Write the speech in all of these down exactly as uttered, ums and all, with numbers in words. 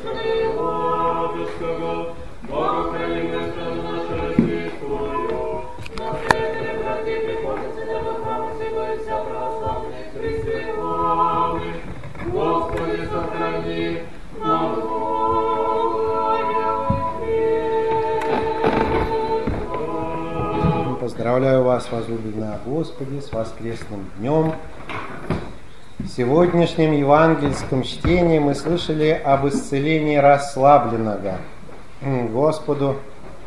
Поздравляю вас, возлюбленные Господи, с воскресным днем. В сегодняшнем евангельском чтении мы слышали об исцелении расслабленного. Господу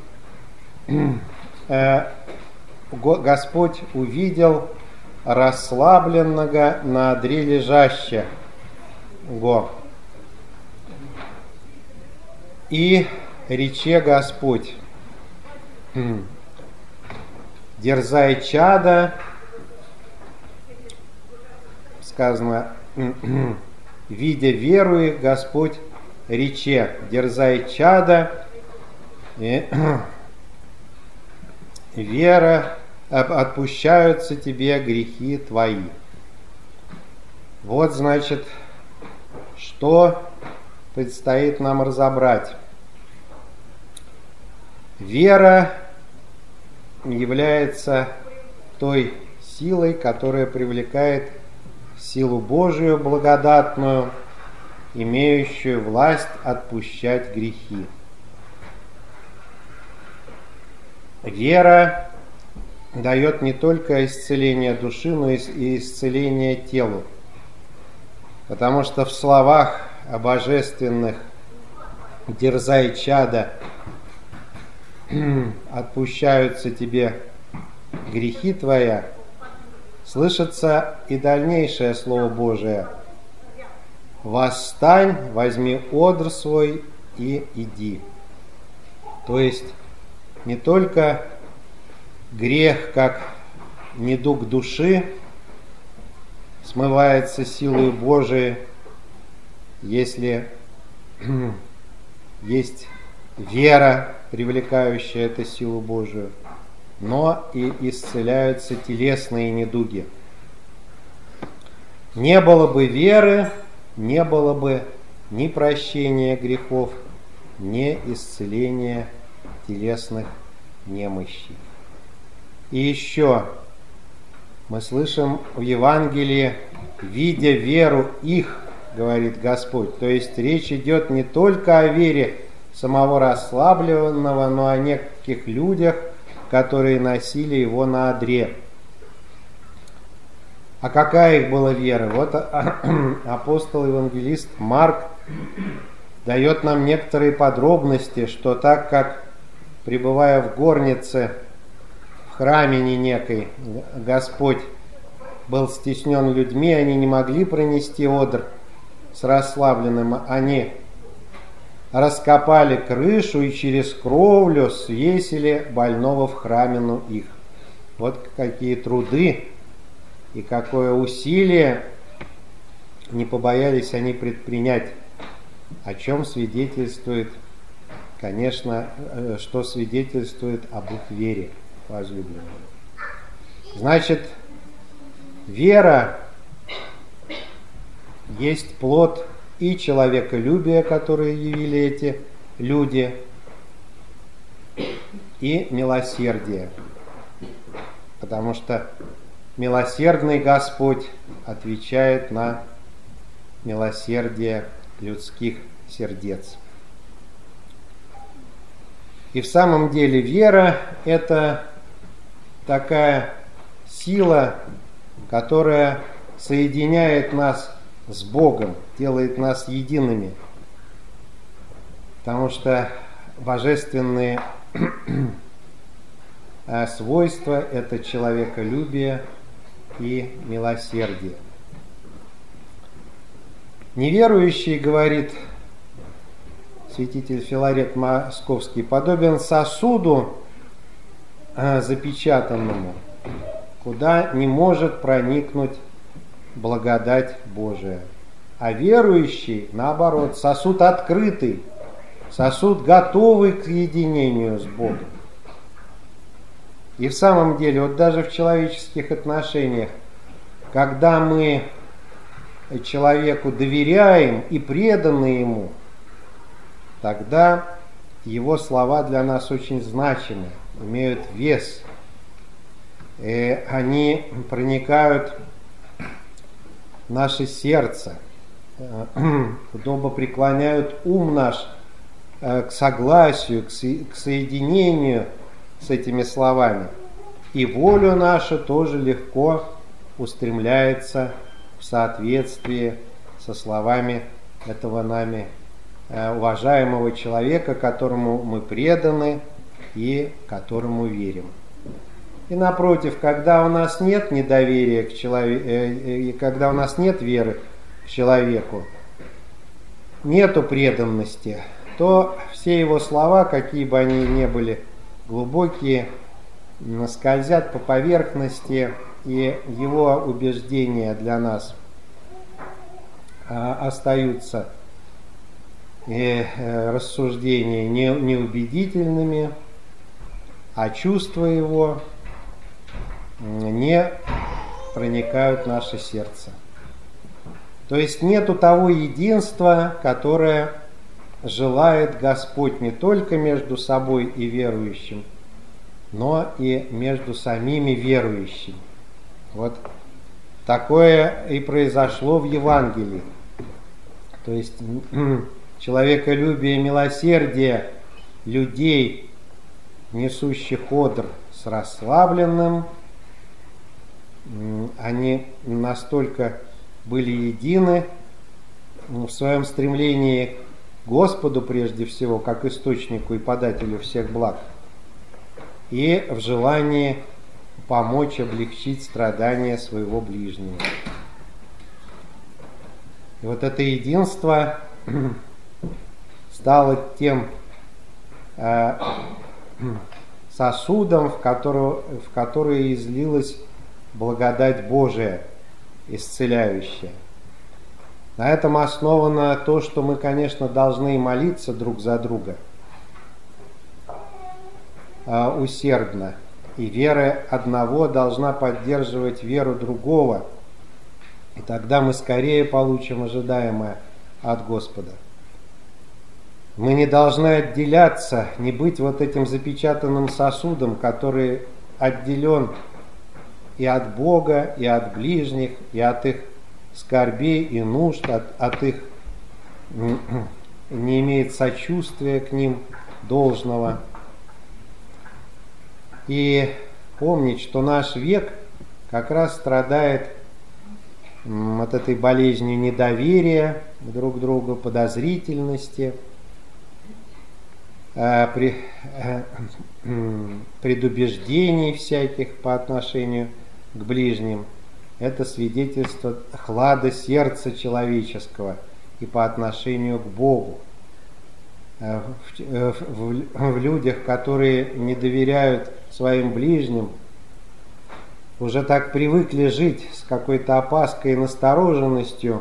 э, Господь увидел расслабленного на одре лежащего. И рече Господь: дерзай, чада, сказано, видя веруя, Господь рече: дерзай, чада, и вера, отпущаются тебе грехи твои. Вот, значит, что предстоит нам разобрать. Вера является той силой, которая привлекает силу Божию благодатную, имеющую власть отпущать грехи. Вера дает не только исцеление души, но и исцеление телу. Потому что в словах о божественных «дерзай, чада», отпущаются тебе грехи твоя, слышится и дальнейшее Слово Божие: восстань, возьми одр свой и иди. То есть не только грех, как недуг души, смывается силой Божией, если есть вера, привлекающая эту силу Божию, но и исцеляются телесные недуги. Не было бы веры, не было бы ни прощения грехов, ни исцеления телесных немощей. И еще мы слышим в Евангелии: видя веру их, говорит Господь. То есть речь идет не только о вере самого расслабленного, но о неких людях, которые носили его на одре. А какая их была вера? Вот апостол-евангелист Марк дает нам некоторые подробности, что так как, пребывая в горнице, в храмине некой, Господь был стеснен людьми, они не могли пронести одр с расслабленным, они раскопали крышу и через кровлю свесили больного в храмину их. Вот какие труды и какое усилие не побоялись они предпринять, о чем свидетельствует, конечно, что свидетельствует об их вере, возлюбленные. Значит, вера есть плод и человеколюбие, которое явили эти люди, и милосердие. Потому что милосердный Господь отвечает на милосердие людских сердец. И в самом деле вера – это такая сила, которая соединяет нас с Богом, делает нас едиными, потому что божественные свойства – это человеколюбие и милосердие. Неверующий, говорит святитель Филарет Московский, подобен сосуду запечатанному, куда не может проникнуть благодать Божия. А верующий, наоборот, сосуд открытый, сосуд готовый к единению с Богом. И в самом деле, вот даже в человеческих отношениях, когда мы человеку доверяем и преданы ему, тогда его слова для нас очень значимы, имеют вес. И они проникают в наше сердце, удобно преклоняют ум наш к согласию, к соединению с этими словами. И волю наша тоже легко устремляется в соответствии со словами этого нами уважаемого человека, которому мы преданы и которому верим. И напротив, когда у нас нет недоверия к человеку, когда у нас нет веры к человеку, нету преданности, то все его слова, какие бы они ни были глубокие, скользят по поверхности, и его убеждения для нас остаются и рассуждения неубедительными, а чувства его не проникают в наше сердце. То есть нету того единства, которое желает Господь не только между собой и верующим, но и между самими верующими. Вот такое и произошло в Евангелии. То есть человеколюбие и милосердие людей, несущих одр с расслабленным, они настолько были едины в своем стремлении к Господу прежде всего, как источнику и подателю всех благ, и в желании помочь облегчить страдания своего ближнего. И вот это единство стало тем э, сосудом, в, которого, в который излилась благодать Божия, исцеляющая. На этом основано то, что мы, конечно, должны молиться друг за друга э, усердно. И вера одного должна поддерживать веру другого. И тогда мы скорее получим ожидаемое от Господа. Мы не должны отделяться, не быть вот этим запечатанным сосудом, который отделен и от Бога, и от ближних, и от их скорбей и нужд, от, от их не имеет сочувствия к ним должного. И помнить, что наш век как раз страдает от этой болезнью недоверия друг к другу, подозрительности, предубеждений всяких по отношению к ближним. Это свидетельство хлада сердца человеческого и по отношению к Богу. В, в, в людях, которые не доверяют своим ближним, уже так привыкли жить с какой-то опаской и настороженностью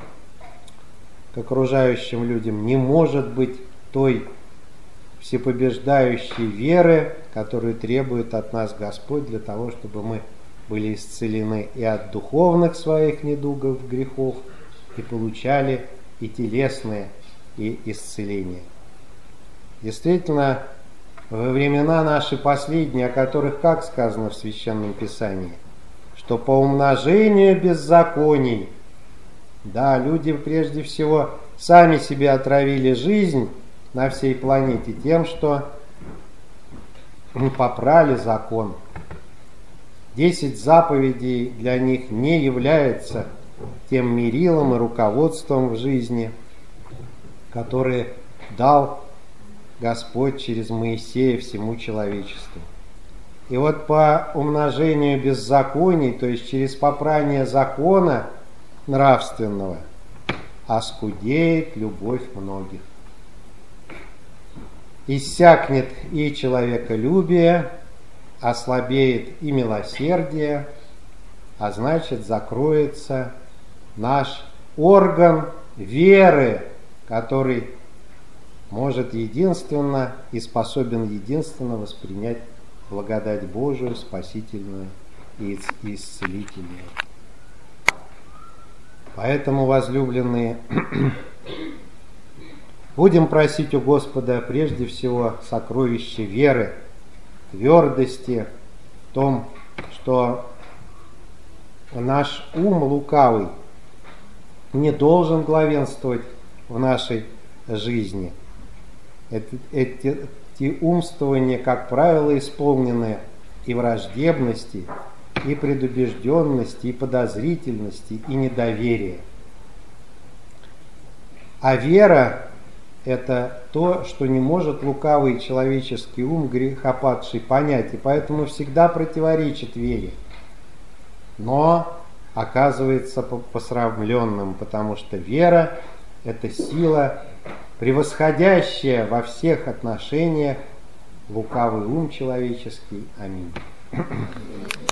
к окружающим людям, не может быть той всепобеждающей веры, которую требует от нас Господь для того, чтобы мы были исцелены и от духовных своих недугов, грехов, и получали и телесные, и исцеление. Действительно, во времена наши последние, о которых как сказано в Священном Писании, что по умножению беззаконий, да, люди прежде всего сами себе отравили жизнь на всей планете тем, что попрали закон. Десять заповедей для них не является тем мерилом и руководством в жизни, которые дал Господь через Моисея всему человечеству. И вот по умножению беззаконий, то есть через попрание закона нравственного, оскудеет любовь многих. Иссякнет и человеколюбие, ослабеет и милосердие, а значит закроется наш орган веры, который может единственно и способен единственно воспринять благодать Божию, спасительную и исцелительную. Поэтому, возлюбленные, Будем просить у Господа прежде всего сокровище веры, твердости в том, что наш ум лукавый не должен главенствовать в нашей жизни. Эти, эти, эти умствования, как правило, исполнены и враждебности, и предубежденности, и подозрительности, и недоверия. А вера – это то, что не может лукавый человеческий ум, грехопадший, понять, и поэтому всегда противоречит вере. Но оказывается посрамленным, потому что вера – это сила, превосходящая во всех отношениях лукавый ум человеческий. Аминь.